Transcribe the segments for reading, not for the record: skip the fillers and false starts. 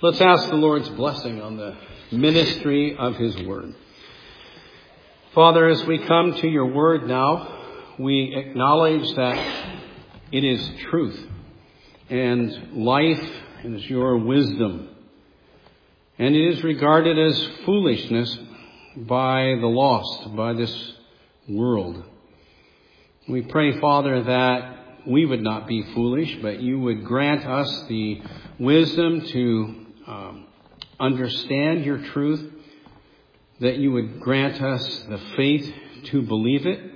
Let's ask the Lord's blessing on the ministry of His Word. Father, as we come to your Word now, we acknowledge that it is truth and life is your wisdom. And it is regarded as foolishness by the lost, by this world. We pray, Father, that we would not be foolish, but you would grant us the wisdom to understand your truth, that you would grant us the faith to believe it,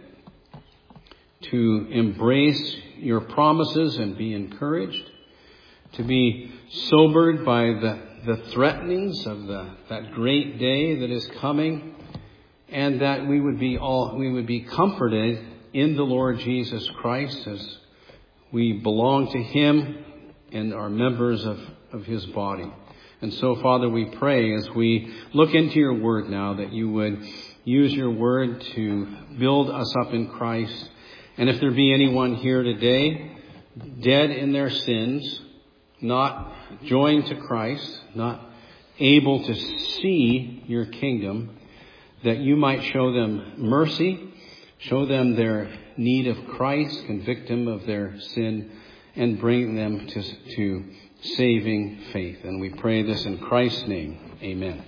to embrace your promises and be encouraged, to be sobered by the threatenings of that great day that is coming, and that we would be comforted in the Lord Jesus Christ as we belong to Him and are members of His body. And so, Father, we pray as we look into your word now that you would use your word to build us up in Christ. And if there be anyone here today dead in their sins, not joined to Christ, not able to see your kingdom, that you might show them mercy, show them their need of Christ, convict them of their sin, and bring them to saving faith. And we pray this in Christ's name. Amen.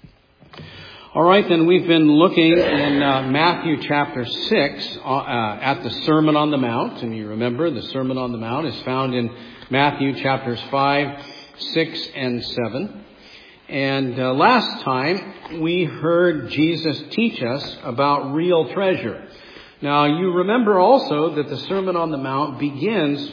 All right, then we've been looking in Matthew chapter 6 at the Sermon on the Mount. And you remember the Sermon on the Mount is found in Matthew chapters 5, 6, and 7. And last time we heard Jesus teach us about real treasure. Now, you remember also that the Sermon on the Mount begins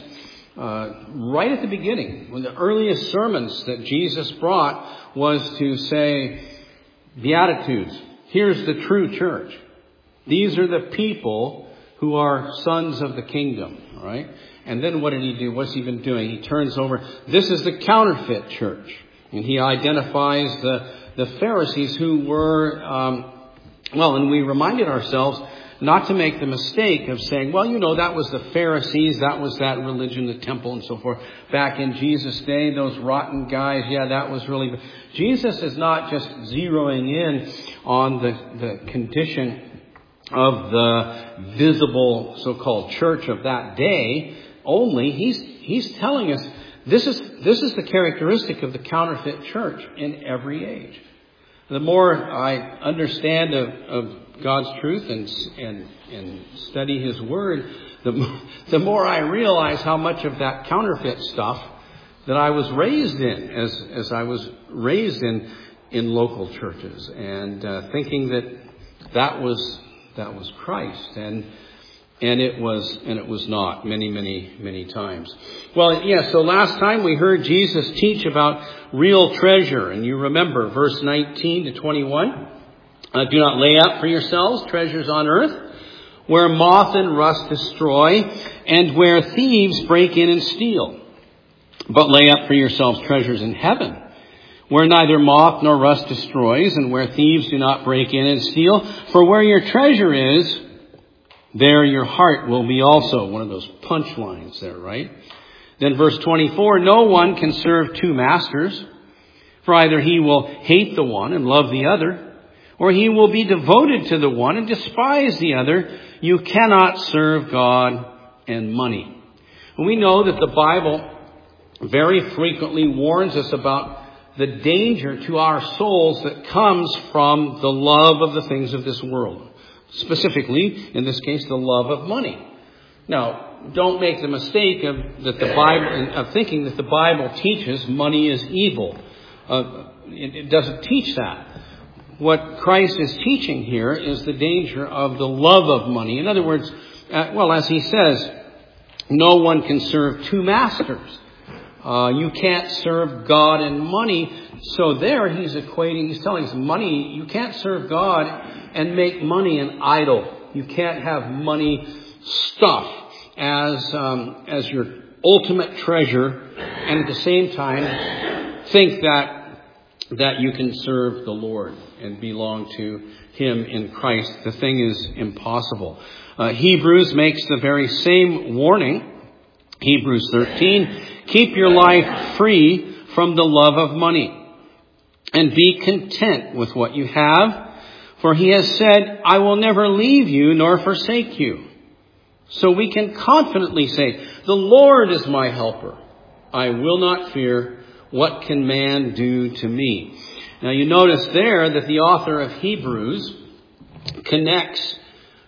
right at the beginning. One of the earliest sermons that Jesus brought was to say, Beatitudes, here's the true church. These are the people who are sons of the kingdom, all right? And then what did he do? What's he been doing? He turns over, this is the counterfeit church. And he identifies the Pharisees who were, and we reminded ourselves not to make the mistake of saying, well, that was the Pharisees, that was that religion, the temple and so forth. Back in Jesus' day, those rotten guys, that was really... Jesus is not just zeroing in on the condition of the visible so-called church of that day only. He's telling us this is the characteristic of the counterfeit church in every age. The more I understand of God's truth and study His Word, the more I realize how much of that counterfeit stuff that I was raised in, as I was raised in local churches, and thinking that was Christ, and it was not many times. Well, so last time we heard Jesus teach about real treasure, and you remember verse 19 to 21. Do not lay up for yourselves treasures on earth, where moth and rust destroy, and where thieves break in and steal. But lay up for yourselves treasures in heaven, where neither moth nor rust destroys, and where thieves do not break in and steal. For where your treasure is, there your heart will be also. One of those punchlines there, right? Then verse 24, no one can serve two masters, for either he will hate the one and love the other, or he will be devoted to the one and despise the other. You cannot serve God and money. And we know that the Bible very frequently warns us about the danger to our souls that comes from the love of the things of this world. Specifically, in this case, the love of money. Now, don't make the mistake of thinking that the Bible teaches money is evil. It doesn't teach that. What Christ is teaching here is the danger of the love of money. In other words, as he says, no one can serve two masters. You can't serve God and money. So there he's telling us money, you can't serve God and make money an idol. You can't have money stuff as your ultimate treasure, and at the same time think that you can serve the Lord and belong to Him in Christ. The thing is impossible. Hebrews makes the very same warning. Hebrews 13, keep your life free from the love of money, and be content with what you have, for he has said, I will never leave you nor forsake you. So we can confidently say, the Lord is my helper. I will not fear. What can man do to me? Now you notice there that the author of Hebrews connects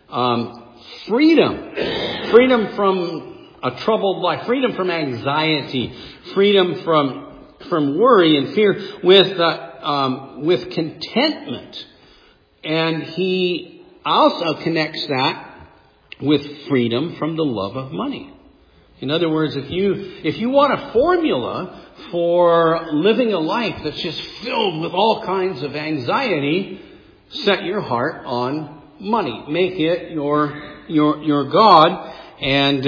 freedom from a troubled life, freedom from anxiety, freedom from worry and fear with contentment. And he also connects that with freedom from the love of money. In other words, if you want a formula for living a life that's just filled with all kinds of anxiety, set your heart on money. Make it your God, and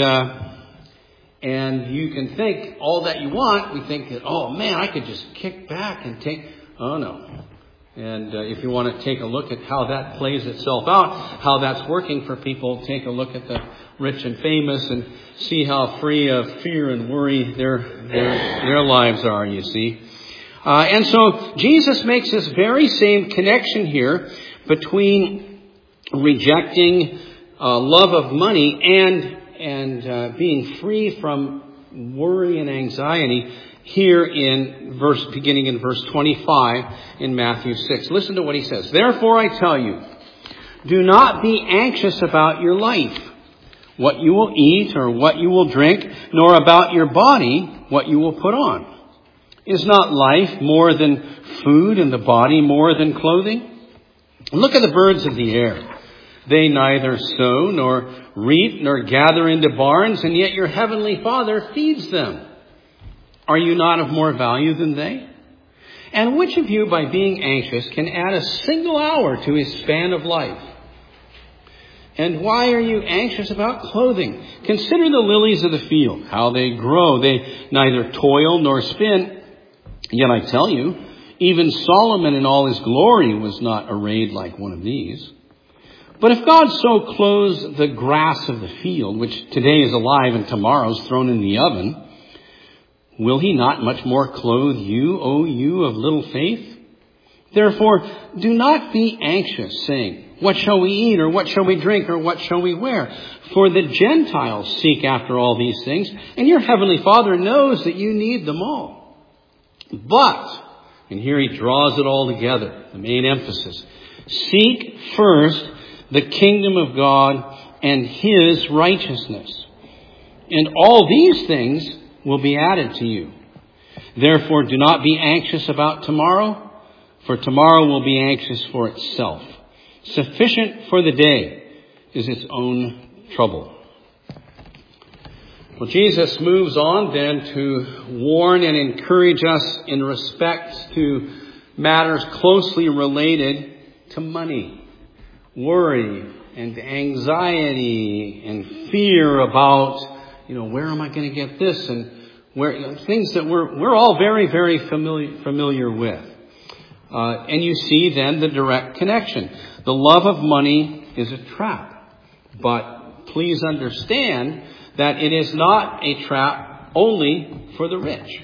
you can think all that you want. We think that, oh man, I could just kick back and take. Oh no. And if you want to take a look at how that plays itself out, how that's working for people, take a look at the rich and famous and see how free of fear and worry their lives are, you see. And so Jesus makes this very same connection here between rejecting love of money and being free from worry and anxiety here beginning in verse 25 in Matthew 6. Listen to what he says. Therefore I tell you, do not be anxious about your life, what you will eat or what you will drink, nor about your body, what you will put on. Is not life more than food and the body more than clothing? Look at the birds of the air. They neither sow nor reap nor gather into barns, and yet your heavenly Father feeds them. Are you not of more value than they? And which of you, by being anxious, can add a single hour to his span of life? And why are you anxious about clothing? Consider the lilies of the field, how they grow. They neither toil nor spin. Yet I tell you, even Solomon in all his glory was not arrayed like one of these. But if God so clothes the grass of the field, which today is alive and tomorrow is thrown in the oven, will he not much more clothe you, O you of little faith? Therefore, do not be anxious, saying, what shall we eat, or what shall we drink, or what shall we wear? For the Gentiles seek after all these things, and your heavenly Father knows that you need them all. But, and here he draws it all together, the main emphasis, seek first the kingdom of God and his righteousness, and all these things will be added to you. Therefore, do not be anxious about tomorrow, for tomorrow will be anxious for itself. Sufficient for the day is its own trouble. Well, Jesus moves on then to warn and encourage us in respect to matters closely related to money, worry and anxiety and fear about where am I going to get this? And things that we're all very, very familiar with. And you see then the direct connection. The love of money is a trap. But please understand that it is not a trap only for the rich.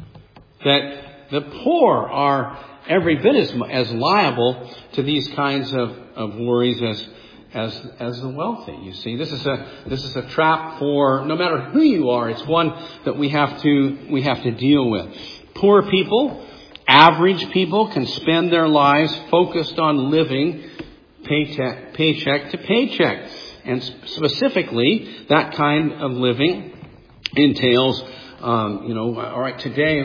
That the poor are every bit as liable to these kinds of worries as the wealthy. You see, this is a trap for no matter who you are. It's one that we have to deal with. Poor people, average people, can spend their lives focused on living paycheck to paycheck, and specifically that kind of living entails, all right, today,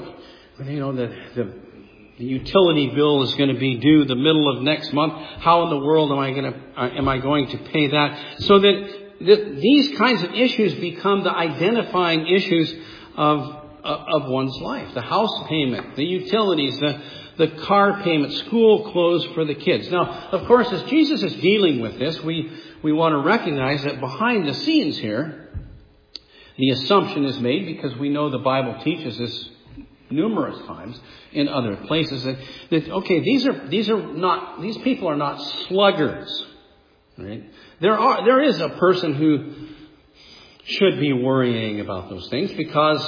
the utility bill is going to be due the middle of next month. How in the world am I going to pay that? So that these kinds of issues become the identifying issues of one's life. The house payment, the utilities, the car payment, school clothes for the kids. Now, of course, as Jesus is dealing with this, we want to recognize that behind the scenes here, the assumption is made, because we know the Bible teaches this numerous times in other places, that okay, these people are not sluggards, right? There is a person who should be worrying about those things, because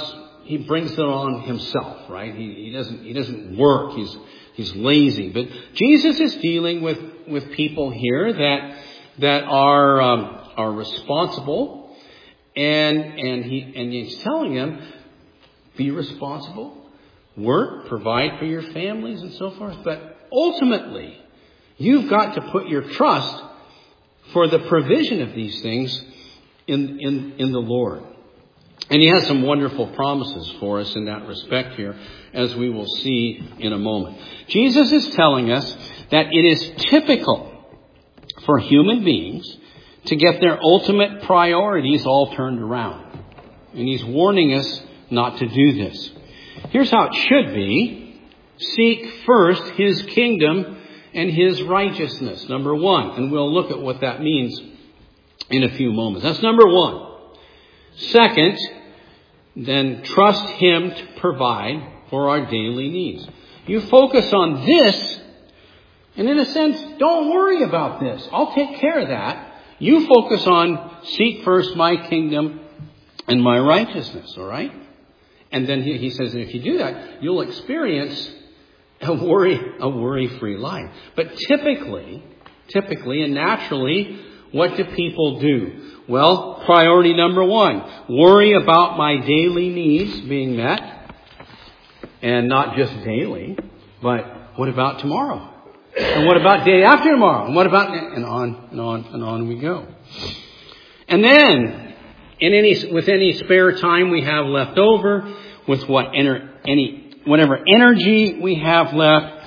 he brings it on himself, right? He doesn't work. He's lazy. But Jesus is dealing with people here that are responsible, and he's telling them, be responsible, work, provide for your families and so forth. But ultimately, you've got to put your trust for the provision of these things in the Lord. And he has some wonderful promises for us in that respect here, as we will see in a moment. Jesus is telling us that it is typical for human beings to get their ultimate priorities all turned around. And he's warning us not to do this. Here's how it should be. Seek first his kingdom and his righteousness, number one. And we'll look at what that means in a few moments. That's number one. Second, then trust him to provide for our daily needs. You focus on this, and in a sense, don't worry about this. I'll take care of that. You focus on seek first my kingdom and my righteousness, all right? And then he says, if you do that, you'll experience a worry-free life. But typically and naturally, what do people do? Well, priority number one, worry about my daily needs being met. And not just daily, but what about tomorrow? And what about day after tomorrow? And what about, and on we go. And then, with any spare time we have left over, with whatever energy we have left,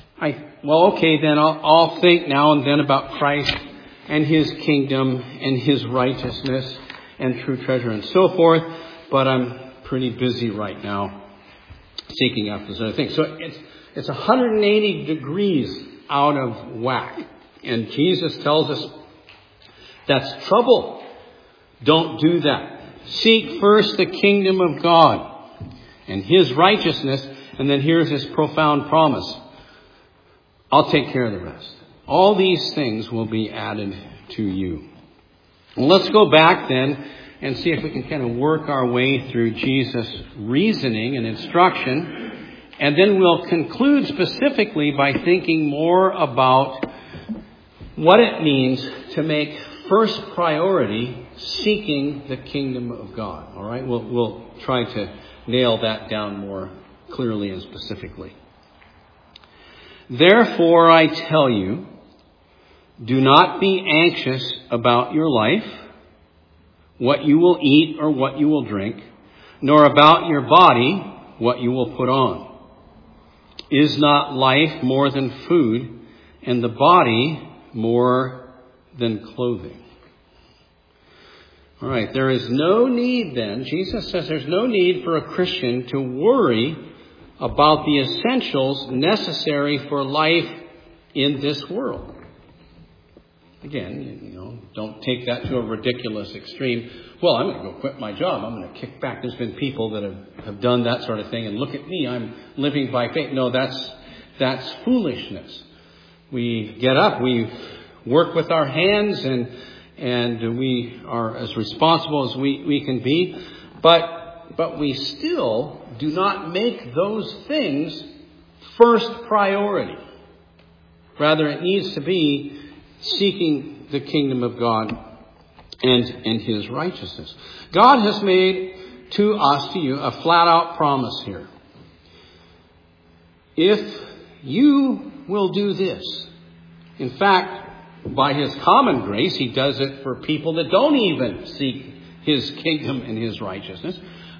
then I'll think now and then about Christ and his kingdom and his righteousness and true treasure and so forth. But I'm pretty busy right now seeking after those other things. So it's 180 degrees out of whack. And Jesus tells us that's trouble. Don't do that. Seek first the kingdom of God and his righteousness. And then here's his profound promise. I'll take care of the rest. All these things will be added to you. Well, let's go back then and see if we can kind of work our way through Jesus' reasoning and instruction. And then we'll conclude specifically by thinking more about what it means to make first priority seeking the kingdom of God. All right? We'll try to nail that down more clearly and specifically. Therefore, I tell you, do not be anxious about your life, what you will eat or what you will drink, nor about your body, what you will put on. Is not life more than food, and the body more than clothing? All right, there is no need then, Jesus says there's no need for a Christian to worry about the essentials necessary for life in this world. Again, don't take that to a ridiculous extreme. Well, I'm going to go quit my job. I'm going to kick back. There's been people that have done that sort of thing. And look at me, I'm living by faith. No, that's foolishness. We get up, we work with our hands, and we are as responsible as we can be. But we still do not make those things first priority. Rather, it needs to be seeking the kingdom of God and his righteousness. God has made to you, a flat-out promise here. If you will do this, in fact, by his common grace, he does it for people that don't even seek his kingdom and his righteousness.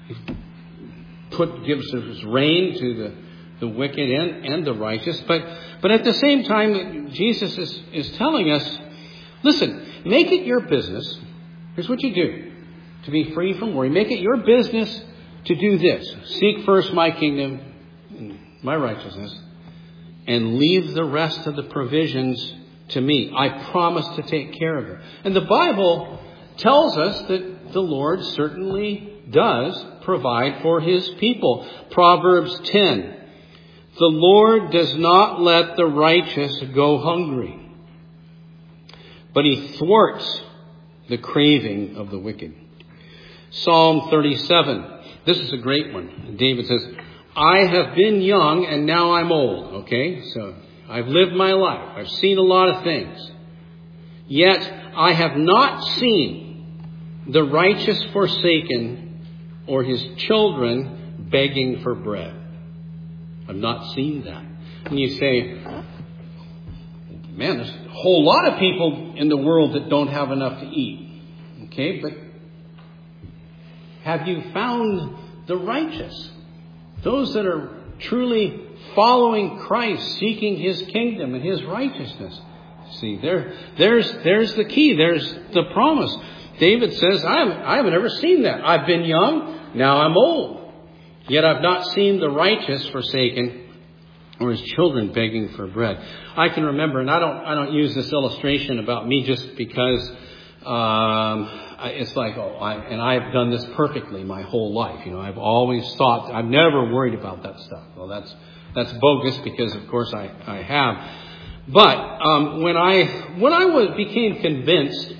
Gives his reign to the wicked and the righteous. But at the same time, Jesus is telling us, listen, make it your business. Here's what you do to be free from worry. Make it your business to do this. Seek first my kingdom and my righteousness, and leave the rest of the provisions to me. I promise to take care of it. And the Bible tells us that the Lord certainly does provide for his people. Proverbs 10. The Lord does not let the righteous go hungry, but he thwarts the craving of the wicked. Psalm 37. This is a great one. David says, I have been young and now I'm old. Okay, so I've lived my life. I've seen a lot of things. Yet I have not seen the righteous forsaken or his children begging for bread. I've not seen that. And you say, man, there's a whole lot of people in the world that don't have enough to eat. Okay, but have you found the righteous? Those that are truly following Christ, seeking his kingdom and his righteousness. See, there's the key. There's the promise. David says, I haven't ever seen that. I've been young, now I'm old. Yet I've not seen the righteous forsaken or his children begging for bread. I can remember, and I don't use this illustration about me just because it's like, I've done this perfectly my whole life. I've always thought, I've never worried about that stuff. Well, that's bogus because, of course, I have. But when I became convinced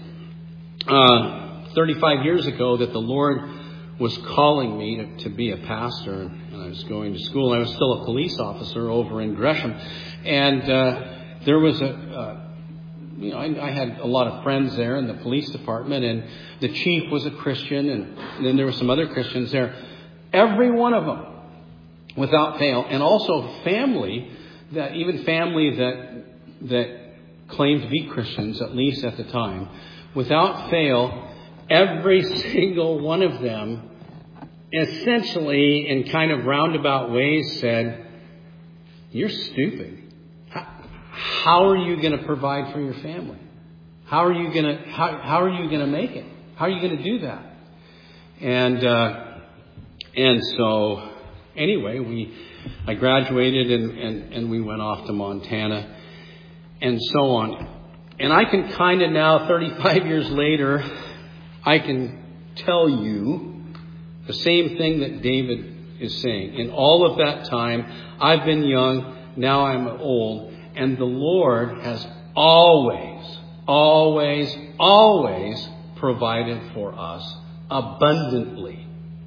35 years ago that the Lord was calling me to be a pastor, and I was going to school, I was still a police officer over in Gresham, and there was I had a lot of friends there in the police department, and the chief was a Christian, and then there were some other Christians there. Every one of them, without fail, and also family that claimed to be Christians, at least at the time, without fail, every single one of them essentially, in kind of roundabout ways, said, "You're stupid. How are you going to provide for your family? How are you going to make it? How are you going to do that?" And so anyway, I graduated and we went off to Montana and so on. And I can kind of now, 35 years later, I can tell you the same thing that David is saying. In all of that time, I've been young, now I'm old, and the Lord has always provided for us abundantly.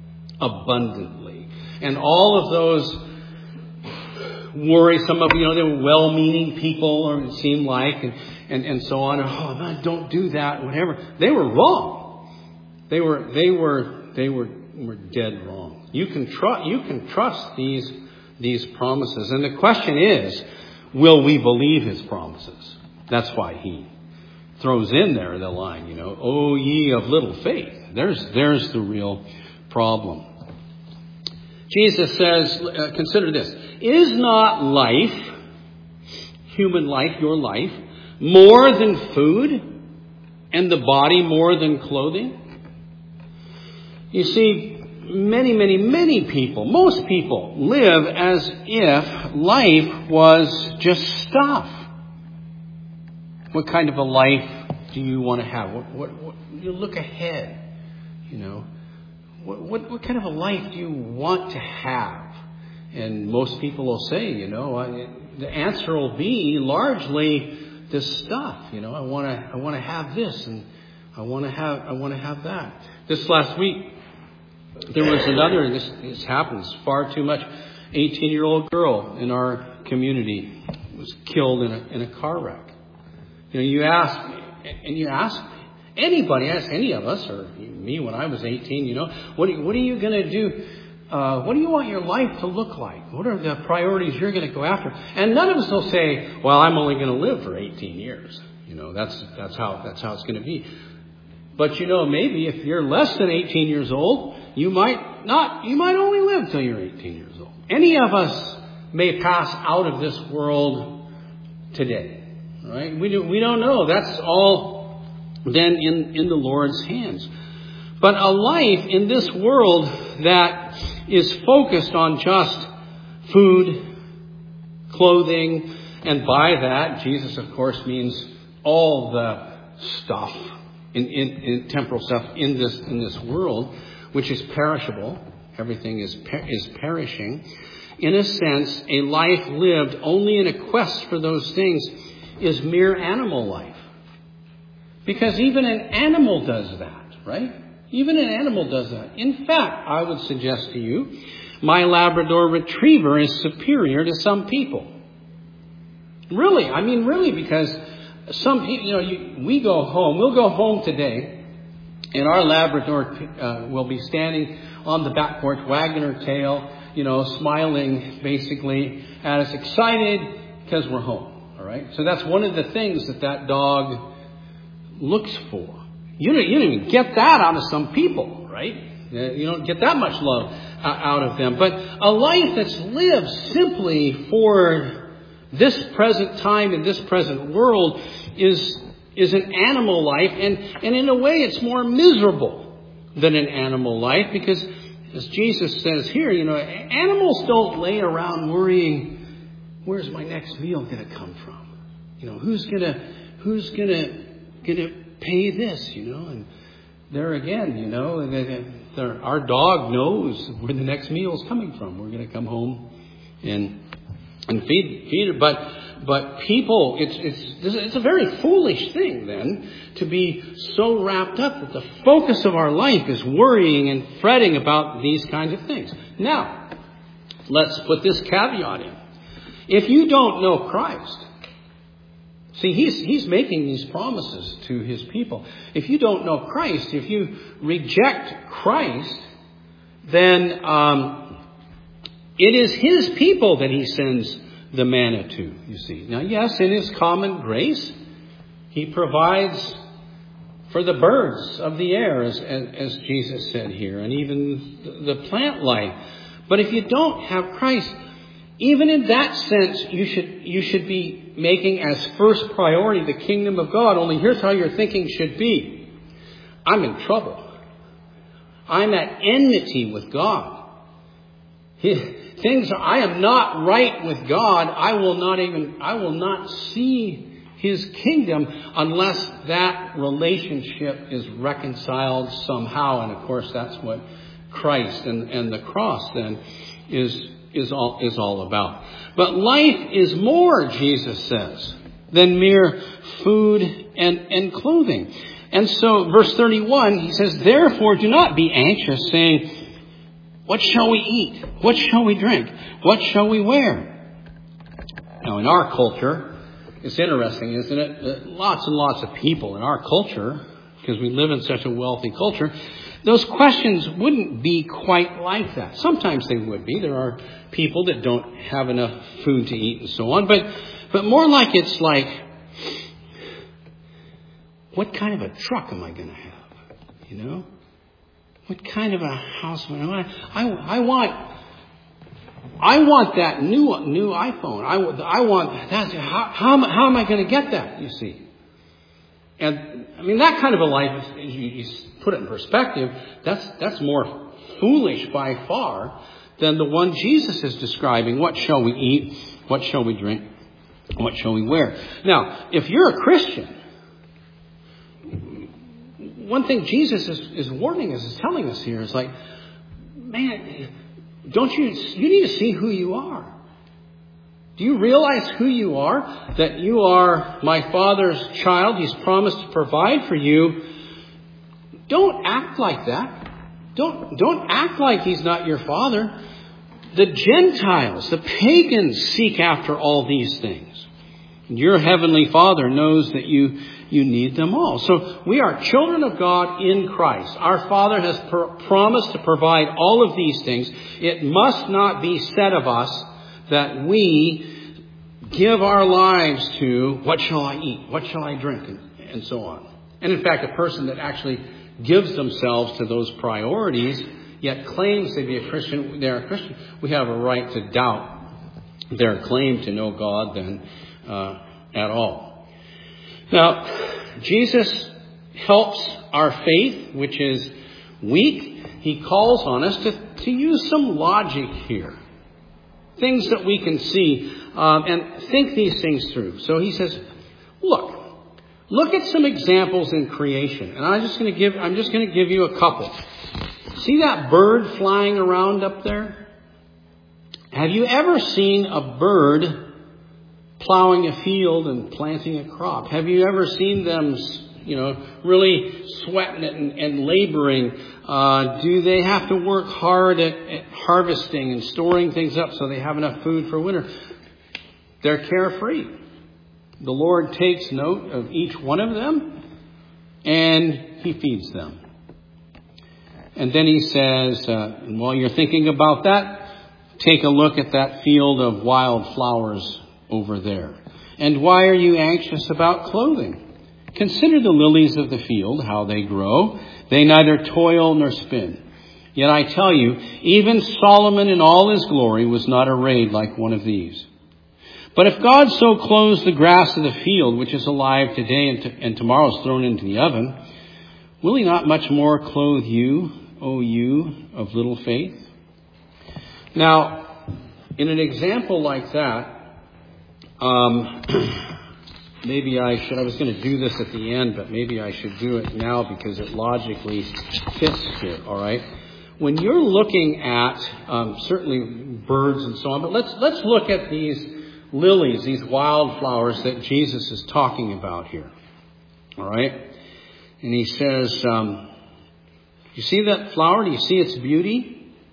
And all of those worry, some of, they were well-meaning people, or it seemed like, and so on. Oh, man, don't do that, whatever. They were wrong. They were dead wrong. You can trust these promises. And the question is, will we believe his promises? That's why he throws in there the line, "O ye of little faith." There's the real problem. Jesus says, consider this. Is not life, human life, your life, more than food, and the body more than clothing? You see, many people, most people, live as if life was just stuff. What kind of a life do you want to have? What you look ahead, What kind of a life do you want to have? And most people will say, the answer will be largely this stuff. I want to have this, and I want to have that. This last week, there was another. This happens far too much. 18-year-old girl in our community was killed in a car wreck. You ask anybody, ask any of us, or me when I was 18, what are you going to do? What do you want your life to look like? What are the priorities you're going to go after? And none of us will say, well, I'm only going to live for 18 years. That's how it's going to be. But maybe if you're less than 18 years old, you might only live till you're 18 years old. Any of us may pass out of this world today, right? We don't know. That's all then in the Lord's hands. But a life in this world that is focused on just food, clothing, and by that, Jesus, of course, means all the stuff in temporal stuff in this world, which is perishable. Everything is perishing. In a sense, a life lived only in a quest for those things is mere animal life. Because even an animal does that, right? Even an animal does that. In fact, I would suggest to you, my Labrador Retriever is superior to some people. Really, really, because some people, we go home. We'll go home today, and our Labrador will be standing on the back porch, wagging her tail, smiling basically at us, excited because we're home. All right. So that's one of the things that dog looks for. You don't even get that out of some people, right? You don't get that much love out of them. But a life that's lived simply for this present time and this present world is an animal life. And in a way, it's more miserable than an animal life because, as Jesus says here, animals don't lay around worrying, where's my next meal going to come from? Who's gonna pay this? And there again, our dog knows where the next meal is coming from. We're going to come home and feed it. But people, it's a very foolish thing then to be so wrapped up that the focus of our life is worrying and fretting about these kinds of things. Now, let's put this caveat in. If you don't know Christ, see, he's making these promises to his people. If you don't know Christ, if you reject Christ, then it is his people that he sends the manna to, you see. Now, yes, in his common grace, he provides for the birds of the air, as Jesus said here, and even the plant life. But if you don't have Christ, even in that sense, you should be making as first priority the kingdom of God. Only here's how your thinking should be. I'm in trouble. I'm at enmity with God. I am not right with God. I will not see his kingdom unless that relationship is reconciled somehow. And of course, that's what Christ and the cross then is all about. But life is more, Jesus says, than mere food and clothing. And so, verse 31, he says, therefore do not be anxious, saying, what shall we eat? What shall we drink? What shall we wear? Now, in our culture, it's interesting, isn't it? Lots and lots of people in our culture, because we live in such a wealthy culture, those questions wouldn't be quite like that. Sometimes they would be. There are people that don't have enough food to eat and so on. But more like it's like, what kind of a truck am I going to have? What kind of a house am I want that new iPhone. I want that. How am I going to get that? You see. And that kind of a life, you put it in perspective, that's more foolish by far than the one Jesus is describing. What shall we eat? What shall we drink? What shall we wear? Now, if you're a Christian, one thing Jesus is warning us, is telling us here, is like, man, you need to see who you are. Do you realize who you are? That you are my Father's child. He's promised to provide for you. Don't act like that. Don't act like he's not your Father. The Gentiles, the pagans, seek after all these things. Your heavenly Father knows that you need them all. So we are children of God in Christ. Our Father has promised to provide all of these things. It must not be said of us that we give our lives to what shall I eat, what shall I drink, and so on. And in fact, a person that actually gives themselves to those priorities, yet claims to be a Christian, they're a Christian, we have a right to doubt their claim to know God then at all. Now, Jesus helps our faith, which is weak. He calls on us to use some logic here. Things that we can see and think these things through. So he says, look at some examples in creation. And I'm just going to give you a couple. See that bird flying around up there? Have you ever seen a bird plowing a field and planting a crop? Have you ever seen them really sweating it and laboring? Do they have to work hard at harvesting and storing things up so they have enough food for winter? They're carefree. The Lord takes note of each one of them, and He feeds them. And then He says, and while you're thinking about that, take a look at that field of wild flowers over there. And why are you anxious about clothing? Consider the lilies of the field, how they grow. They neither toil nor spin. Yet I tell you, even Solomon in all his glory was not arrayed like one of these. But if God so clothes the grass of the field, which is alive today and tomorrow is thrown into the oven, will He not much more clothe you, O you of little faith? Now, in an example like that, maybe I was going to do this at the end, but maybe I should do it now because it logically fits here, all right? When you're looking at certainly birds and so on, but let's look at these lilies, these wildflowers that Jesus is talking about here, all right? And He says, you see that flower? Do you see its beauty?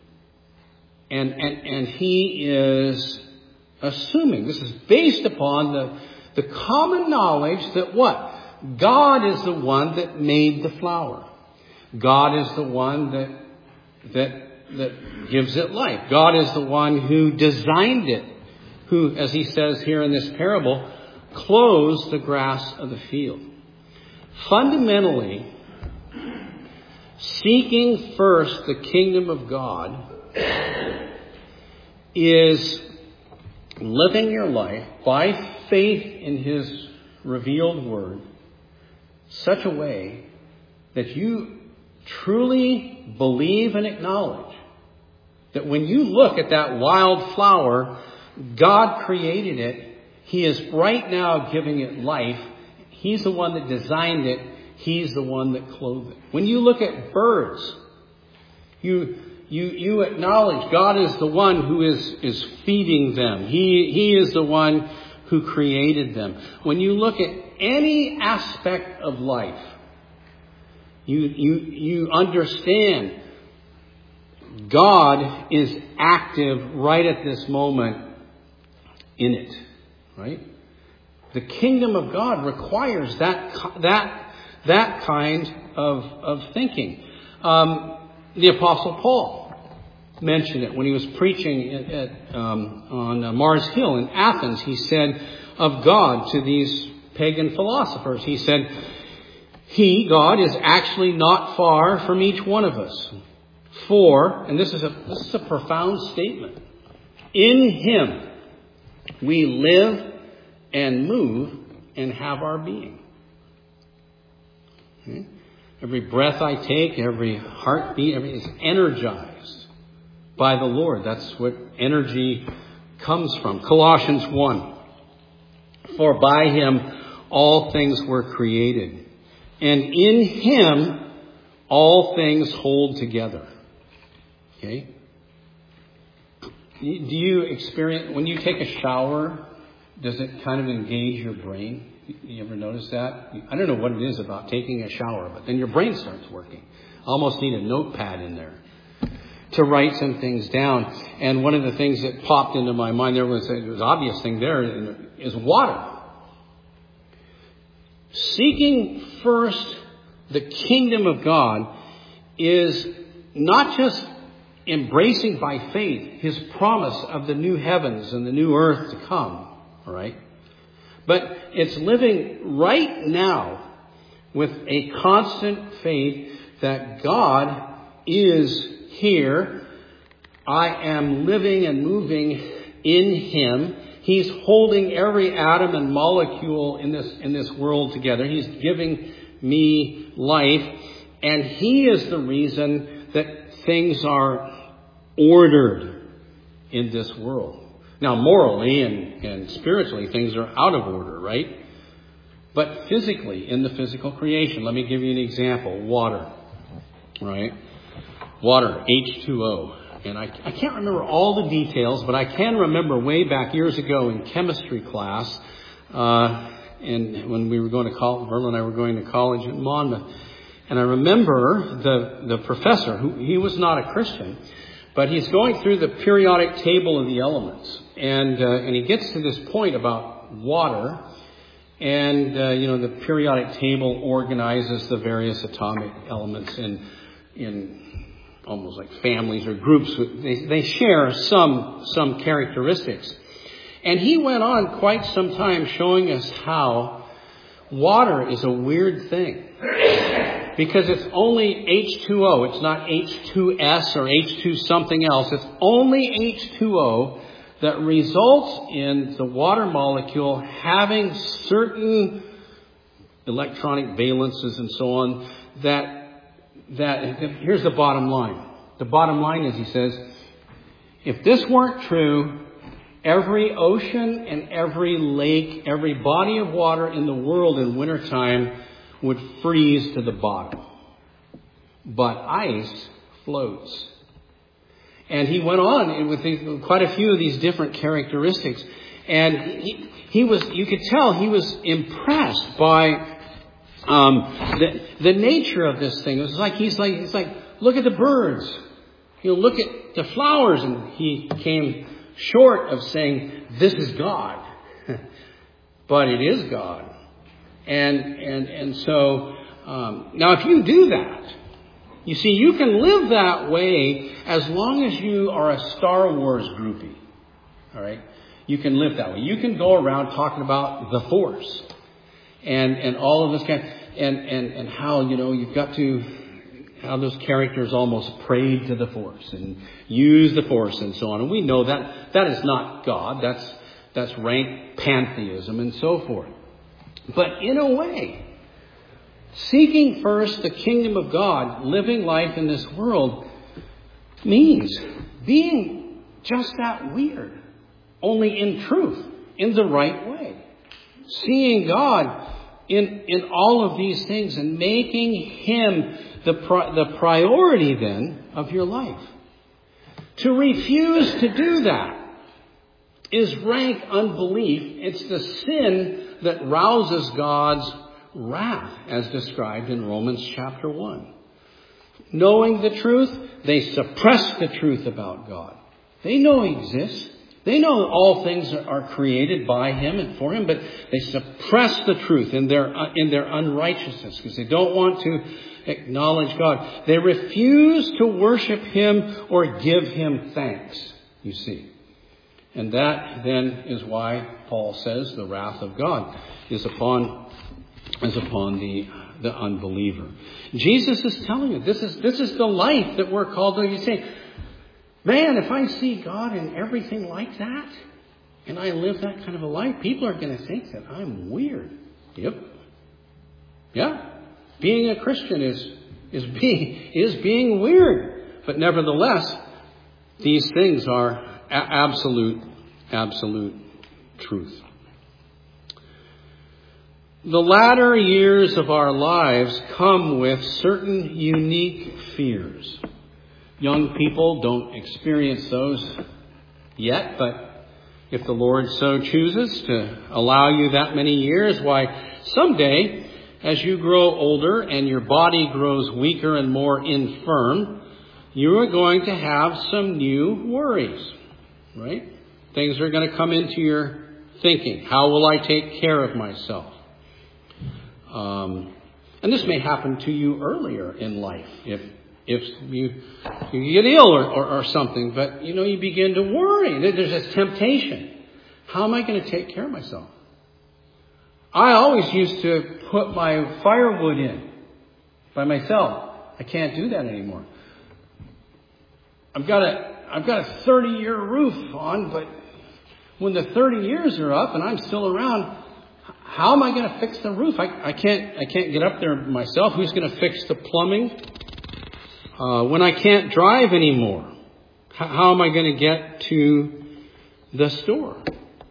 And He is assuming, this is based upon the common knowledge that what? God is the one that made the flower. God is the one that gives it life. God is the one who designed it, who, as He says here in this parable, clothes the grass of the field. Fundamentally, seeking first the kingdom of God is living your life by faith in His revealed word such a way that you truly believe and acknowledge that when you look at that wild flower, God created it. He is right now giving it life. He's the one that designed it. He's the one that clothed it. When you look at birds, you acknowledge God is the one who is feeding them. He is the one who created them. When you look at any aspect of life, you understand God is active right at this moment in it, right? The kingdom of God requires that kind of thinking. The Apostle Paul mentioned it when he was preaching on Mars Hill in Athens. He said of God to these pagan philosophers, he said, God, is actually not far from each one of us. For, and this is a profound statement, in Him we live and move and have our being. Okay? Every breath I take, every heartbeat, is energized by the Lord. That's what energy comes from. Colossians 1. For by Him all things were created, and in Him all things hold together. Okay? Do you experience, when you take a shower, does it kind of engage your brain? You ever notice that? I don't know what it is about taking a shower, but then your brain starts working. Almost need a notepad in there to write some things down. And one of the things that popped into my mind, there was an obvious thing there, is water. Seeking first the kingdom of God is not just embracing by faith His promise of the new heavens and the new earth to come, all right? But it's living right now with a constant faith that God is here. I am living and moving in Him. He's holding every atom and molecule in this world together. He's giving me life. And He is the reason that things are ordered in this world. Now, morally and spiritually, things are out of order, right? But physically, in the physical creation, let me give you an example. Water, right? Water, H2O. And I can't remember all the details, but I can remember way back years ago in chemistry class, and when we were going to college, Verla and I were going to college in Monmouth. And I remember the professor, he was not a Christian, but he's going through the periodic table of the elements. And he gets to this point about water. And, the periodic table organizes the various atomic elements in almost like families or groups. They share some characteristics. And he went on quite some time showing us how water is a weird thing. Because it's only H2O. It's not H2S or H2 something else. It's only H2O that results in the water molecule having certain electronic valences and so on that here's the bottom line. The bottom line is, he says, if this weren't true, every ocean and every lake, every body of water in the world in wintertime would freeze to the bottom. But ice floats. And he went on with quite a few of these different characteristics. And he was, you could tell he was impressed by the nature of this thing. It was like, he's like, look at the birds. Look at the flowers. And he came short of saying, this is God. But it is God. And so, now if you do that, you see, you can live that way as long as you are a Star Wars groupie. All right? You can live that way. You can go around talking about the Force and all of this kind, and how, you've got to, how those characters almost prayed to the Force and use the Force and so on. And we know that is not God. That's rank pantheism and so forth. But in a way, seeking first the kingdom of God, living life in this world, means being just that weird, only in truth, in the right way. Seeing God in all of these things and making Him the priority then of your life. To refuse to do that is rank unbelief. It's the sin that rouses God's wrath, as described in Romans chapter 1. Knowing the truth, they suppress the truth about God. They know He exists. They know all things are created by Him and for Him, but they suppress the truth in their unrighteousness because they don't want to acknowledge God. They refuse to worship Him or give Him thanks, you see. And that then is why Paul says the wrath of God is upon the unbeliever. Jesus is telling you this is the life that we're called to. You say, man, if I see God in everything like that, and I live that kind of a life, people are going to think that I'm weird. Yep. Yeah. Being a Christian is being weird. But nevertheless, these things are absolute truth. The latter years of our lives come with certain unique fears. Young people don't experience those yet, but if the Lord so chooses to allow you that many years, why, someday, as you grow older and your body grows weaker and more infirm, you are going to have some new worries, right? Things are going to come into your thinking. How will I take care of myself? And this may happen to you earlier in life if you get ill or something, but you begin to worry. There's this temptation. How am I going to take care of myself? I always used to put my firewood in by myself. I can't do that anymore. I've got a 30-year roof on, but when the 30 years are up and I'm still around, how am I going to fix the roof? I can't get up there myself. Who's going to fix the plumbing? When I can't drive anymore, how am I going to get to the store?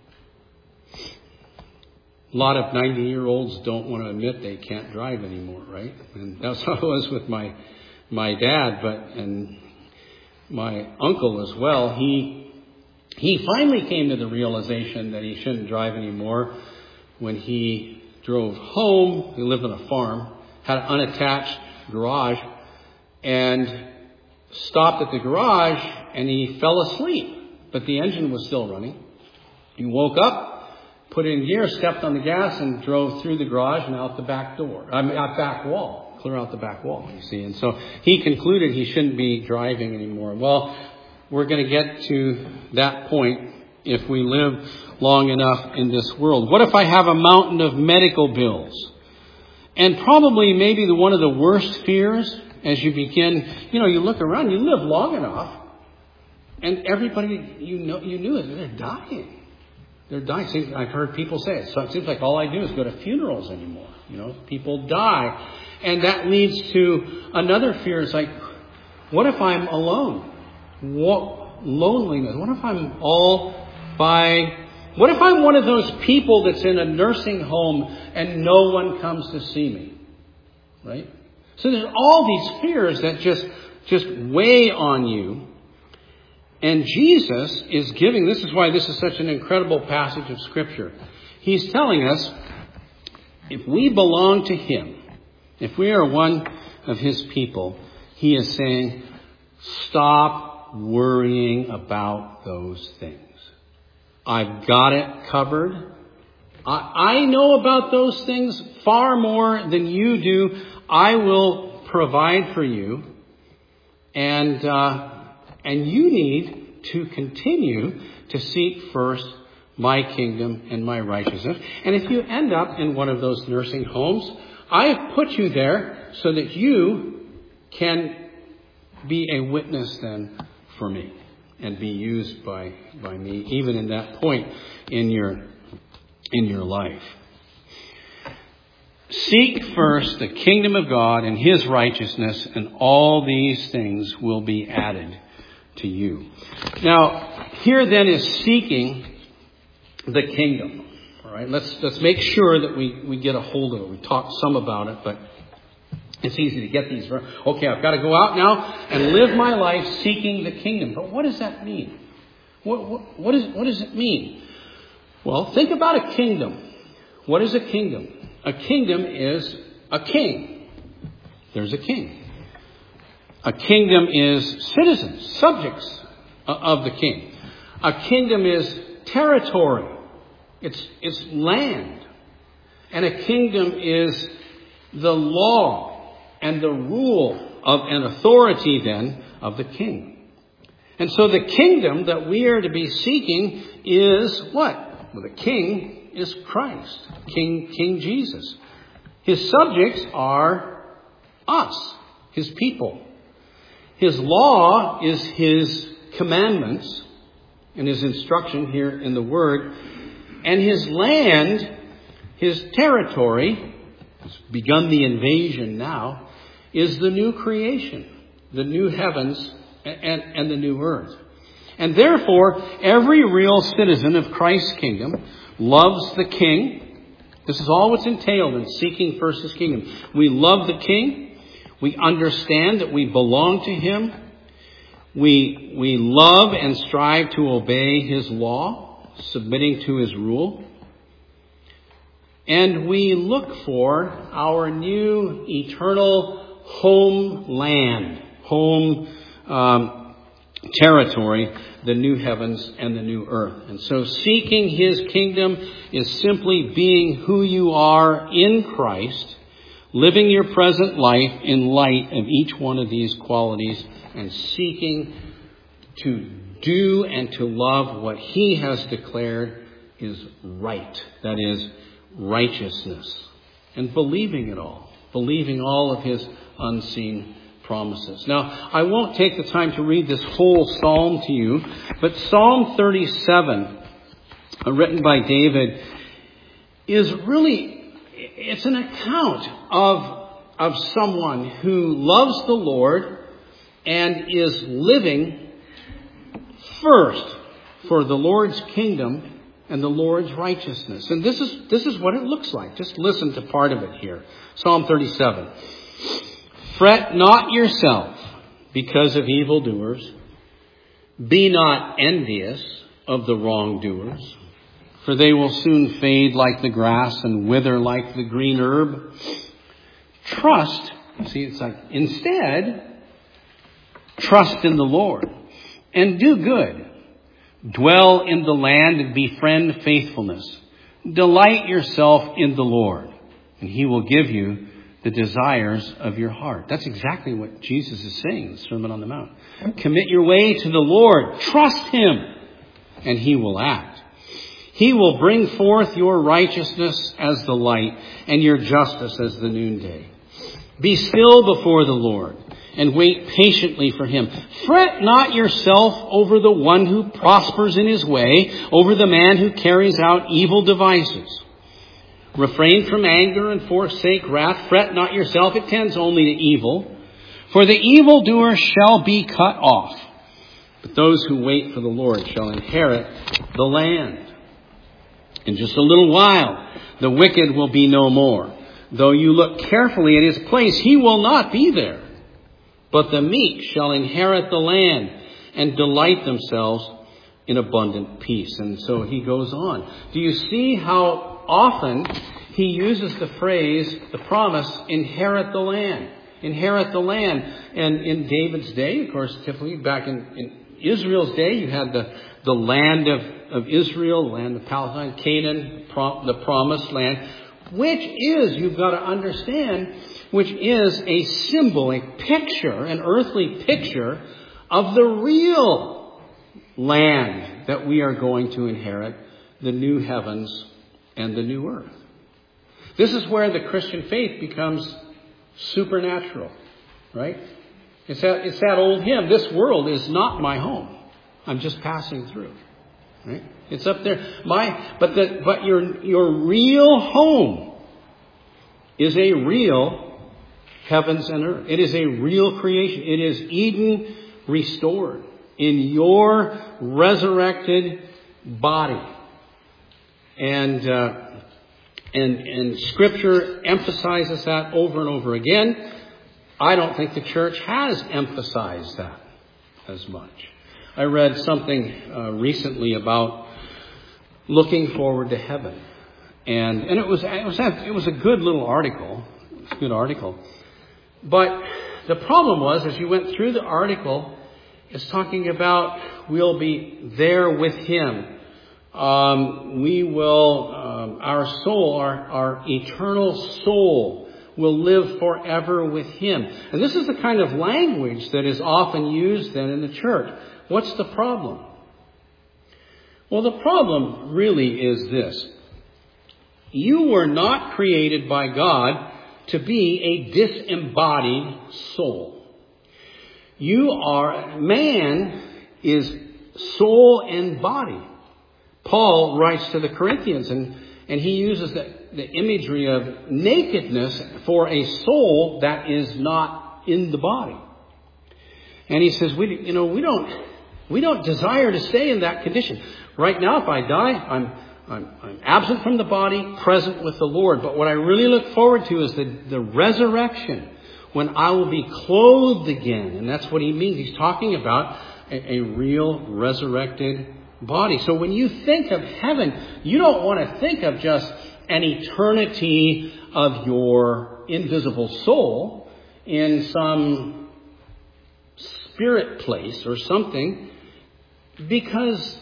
A lot of 90-year-olds don't want to admit they can't drive anymore, right? And that's how it was with my dad, and my uncle as well. He finally came to the realization that he shouldn't drive anymore when he drove home. He lived on a farm, had an unattached garage, and stopped at the garage, and he fell asleep. But the engine was still running. He woke up, put it in gear, stepped on the gas, and drove through the garage and out the back door. Back wall. Clear out the back wall, you see. And so he concluded he shouldn't be driving anymore. Well, we're going to get to that point if we live long enough in this world. What if I have a mountain of medical bills? And probably maybe one of the worst fears as you begin, you look around, you live long enough, and everybody you knew is they're dying. They're dying. I've heard people say it. So it seems like all I do is go to funerals anymore. People die. And that leads to another fear. It's like, what if I'm alone? Loneliness. What if I'm what if I'm one of those people that's in a nursing home and no one comes to see me? Right? So there's all these fears that just weigh on you. And Jesus is giving, this is why this is such an incredible passage of Scripture. He's telling us, if we belong to Him, if we are one of His people, He is saying, stop worrying about those things. I've got it covered. I know about those things far more than you do. I will provide for you. And you need to continue to seek first my kingdom and my righteousness. And if you end up in one of those nursing homes, I have put you there so that you can be a witness then for me and be used by me, even in that point in your life. Seek first the kingdom of God and His righteousness, and all these things will be added to you. Now, here then is seeking the kingdom. All right, let's make sure that we get a hold of it. We talked some about it, but it's easy to get these. Okay, I've got to go out now and live my life seeking the kingdom. But what does that mean? What does it mean? Well, think about a kingdom. What is a kingdom? A kingdom is a king. There's a king. A kingdom is citizens, subjects of the king. A kingdom is territory. It's land. And a kingdom is the law and the rule of an authority then of the king. And so the kingdom that we are to be seeking is what? Well, the king is Christ, King Jesus. His subjects are us, His people. His law is His commandments and His instruction here in the Word. And His land, His territory, has begun the invasion now, is the new creation, the new heavens and the new earth. And therefore, every real citizen of Christ's kingdom loves the king. This is all what's entailed in seeking first His kingdom. We love the king. We understand that we belong to Him. We love and strive to obey His law, submitting to His rule. And we look for our new eternal homeland, territory, the new heavens and the new earth. And so seeking His kingdom is simply being who you are in Christ, living your present life in light of each one of these qualities, and seeking to do and to love what He has declared is right. That is righteousness. And believing it all. Believing all of His unseen promises. Now, I won't take the time to read this whole psalm to you, but Psalm 37, written by David, is really, it's an account of someone who loves the Lord and is living first for the Lord's kingdom and the Lord's righteousness. And this is what it looks like. Just listen to part of it here. Psalm 37. Fret not yourself because of evildoers. Be not envious of the wrongdoers. for they will soon fade like the grass and wither like the green herb. Trust, see, it's like, instead, trust in the Lord and do good. Dwell in the land and befriend faithfulness. Delight yourself in the Lord, and He will give you the desires of your heart. That's exactly what Jesus is saying in the Sermon on the Mount. Commit your way to the Lord. Trust Him, and He will act. He will bring forth your righteousness as the light and your justice as the noonday. Be still before the Lord and wait patiently for Him. Fret not yourself over the one who prospers in his way, over the man who carries out evil devices. Refrain from anger and forsake wrath. Fret not yourself, it tends only to evil. For the evildoer shall be cut off, but those who wait for the Lord shall inherit the land. In just a little while, the wicked will be no more. Though you look carefully at his place, he will not be there. But the meek shall inherit the land and delight themselves in abundant peace. And so he goes on. Do you see how often he uses the phrase, the promise, inherit the land? Inherit the land. And in David's day, of course, typically back in Israel's day, you had the land of Israel, the land of Palestine, Canaan, the promised land, which is, you've got to understand, which is a symbol, a picture, an earthly picture of the real land that we are going to inherit, the new heavens and the new earth. This is where the Christian faith becomes supernatural, right? It's that old hymn, this world is not my home. I'm just passing through, right? It's up there. But your real home is a real heavens and earth. It is a real creation. It is Eden restored in your resurrected body. And Scripture emphasizes that over and over again. I don't think the church has emphasized that as much. I read something recently about looking forward to heaven, and it was a good little article. It was a good article, but the problem was, as you went through the article, it's talking about we'll be there with Him. We will, our soul, our eternal soul, will live forever with Him. And this is the kind of language that is often used then in the church. What's the problem? Well, the problem really is this. You were not created by God to be a disembodied soul. Man is soul and body. Paul writes to the Corinthians, and he uses the imagery of nakedness for a soul that is not in the body. And he says, we don't desire to stay in that condition. Right now, if I die, I'm absent from the body, present with the Lord. But what I really look forward to is the resurrection, when I will be clothed again. And that's what he means. He's talking about a real resurrected body. So when you think of heaven, you don't want to think of just an eternity of your invisible soul in some spirit place or something, because,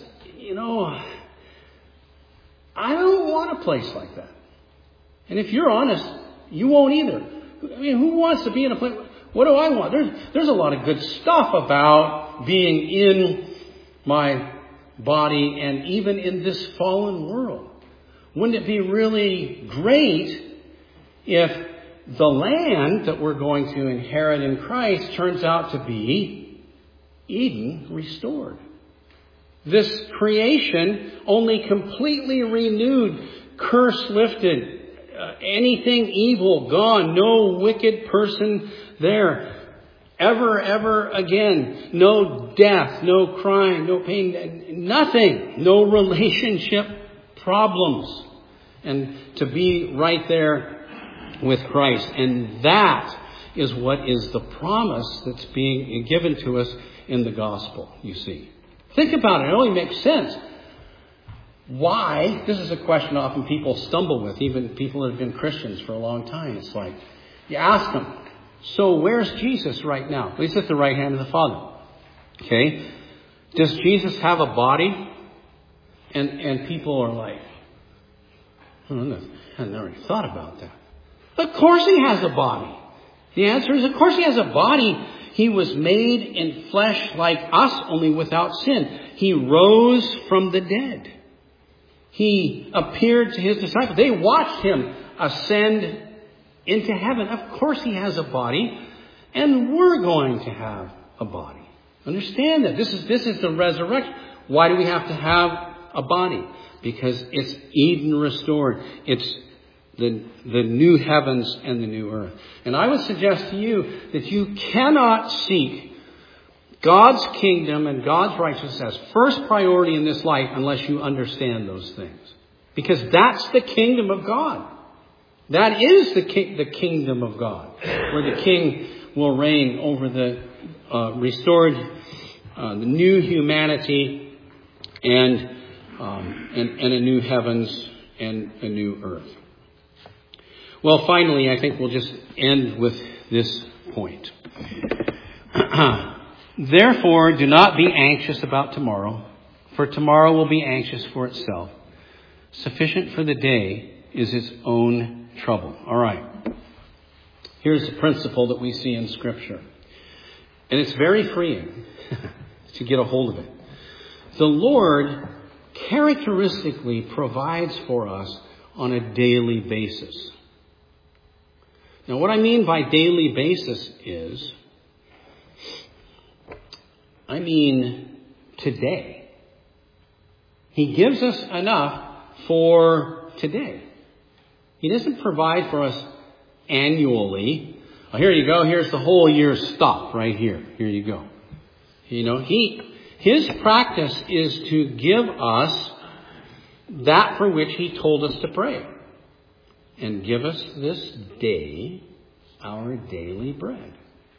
I don't want a place like that. And if you're honest, you won't either. I mean, who wants to be in a place? What do I want? There's a lot of good stuff about being in my body and even in this fallen world. Wouldn't it be really great if the land that we're going to inherit in Christ turns out to be Eden restored? This creation only completely renewed, curse lifted, anything evil gone, no wicked person there, ever again, no death, no crime, no pain, nothing, no relationship problems, and to be right there with Christ. And that is what is the promise that's being given to us in the gospel, you see. Think about it. It only makes sense. Why? This is a question often people stumble with, even people that have been Christians for a long time. It's like, you ask them, so where's Jesus right now? He's at the right hand of the Father. Okay? Does Jesus have a body? And people are like, I never thought about that. Of course he has a body. The answer is, of course he has a body. He was made in flesh like us, only without sin. He rose from the dead. He appeared to his disciples. They watched him ascend into heaven. Of course he has a body. And we're going to have a body. Understand that. This is the resurrection. Why do we have to have a body? Because it's Eden restored. It's the new heavens and the new earth. And I would suggest to you that you cannot seek God's kingdom and God's righteousness as first priority in this life unless you understand those things. Because that's the kingdom of God. That is the kingdom of God, where the king will reign over the restored, the new humanity and a new heavens and a new earth. Well, finally, I think we'll just end with this point. Therefore, do not be anxious about tomorrow, for tomorrow will be anxious for itself. Sufficient for the day is its own trouble. All right. Here's the principle that we see in Scripture. And it's very freeing to get a hold of it. The Lord characteristically provides for us on a daily basis. Now, what I mean by daily basis is, I mean today. He gives us enough for today. He doesn't provide for us annually. Oh, here you go. Here's the whole year's stuff right here. Here you go. You know, his practice is to give us that for which he told us to pray. And give us this day our daily bread.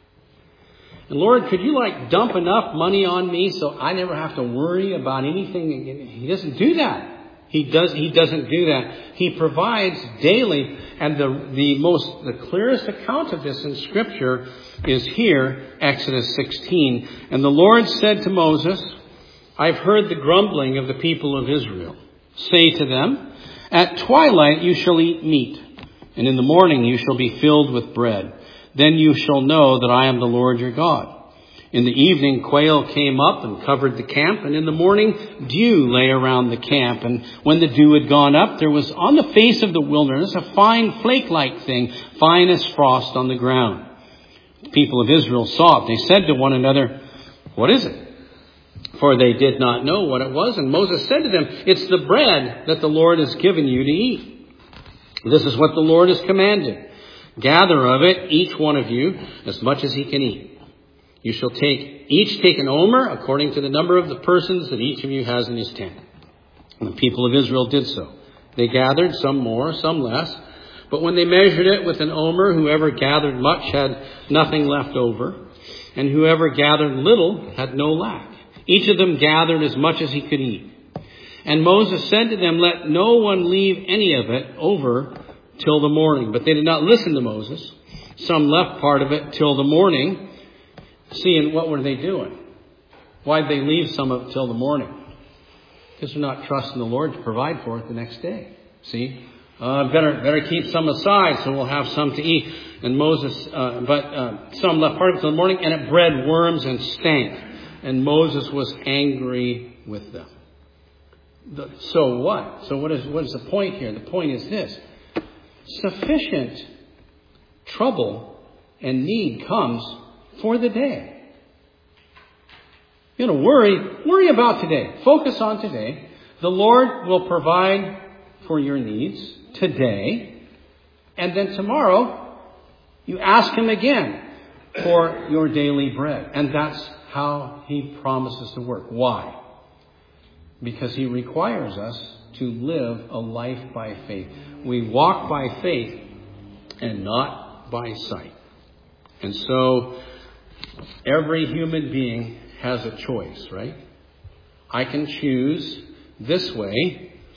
And Lord, could you dump enough money on me so I never have to worry about anything? He doesn't do that. He doesn't do that. He provides daily. And the clearest account of this in Scripture is here, Exodus 16. And the Lord said to Moses, I've heard the grumbling of the people of Israel. Say to them, at twilight you shall eat meat, and in the morning you shall be filled with bread. Then you shall know that I am the Lord your God. In the evening quail came up and covered the camp, and in the morning dew lay around the camp. And when the dew had gone up, there was on the face of the wilderness a fine flake-like thing, fine as frost on the ground. The people of Israel saw it. They said to one another, what is it? For they did not know what it was. And Moses said to them, it's the bread that the Lord has given you to eat. This is what the Lord has commanded. Gather of it, each one of you, as much as he can eat. You shall each take an omer according to the number of the persons that each of you has in his tent. And the people of Israel did so. They gathered, some more, some less. But when they measured it with an omer, whoever gathered much had nothing left over. And whoever gathered little had no lack. Each of them gathered as much as he could eat. And Moses said to them, let no one leave any of it over till the morning. But they did not listen to Moses. Some left part of it till the morning. See, and what were they doing? Why did they leave some of it till the morning? Because they're not trusting the Lord to provide for it the next day. See? Better keep some aside so we'll have some to eat. And Moses, some left part of it till the morning, and it bred worms and stank. And Moses was angry with them. So what? So what is the point here? The point is this. Sufficient trouble and need comes for the day. You know, worry about today. Focus on today. The Lord will provide for your needs today. And then tomorrow, you ask him again for your daily bread. And that's how he promises to work. Why? Because he requires us to live a life by faith. We walk by faith and not by sight. And so every human being has a choice, right? I can choose this way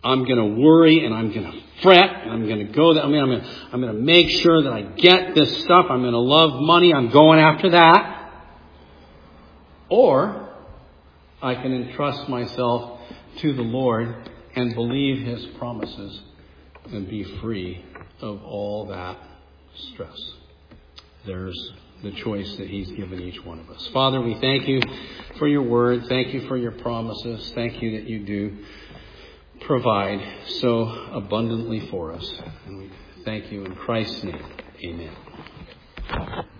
I'm going to worry and I'm going to fret and I'm going to go there. I'm going to make sure that I get this stuff. I'm going to love money. I'm going after that. Or I can entrust myself to the Lord and believe His promises and be free of all that stress. There's the choice that He's given each one of us. Father, we thank You for Your word. Thank You for Your promises. Thank You that You do provide so abundantly for us. And we thank You in Christ's name. Amen.